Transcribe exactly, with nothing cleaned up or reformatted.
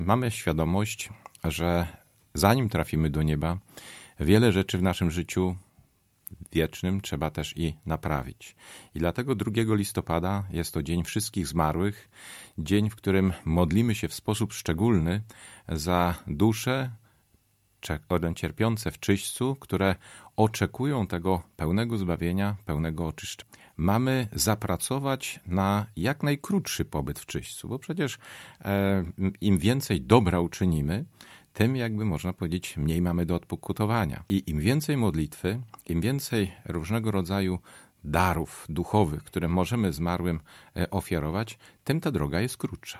Mamy świadomość, że zanim trafimy do nieba, wiele rzeczy w naszym życiu wiecznym trzeba też i naprawić. I dlatego drugiego listopada jest to Dzień Wszystkich Zmarłych, dzień, w którym modlimy się w sposób szczególny za dusze cierpiące w czyśćcu, które oczekują tego pełnego zbawienia, pełnego oczyszczenia. Mamy zapracować na jak najkrótszy pobyt w czyśćcu, bo przecież e, im więcej dobra uczynimy, tym jakby można powiedzieć mniej mamy do odpokutowania. I im więcej modlitwy, im więcej różnego rodzaju darów duchowych, które możemy zmarłym ofiarować, tym ta droga jest krótsza.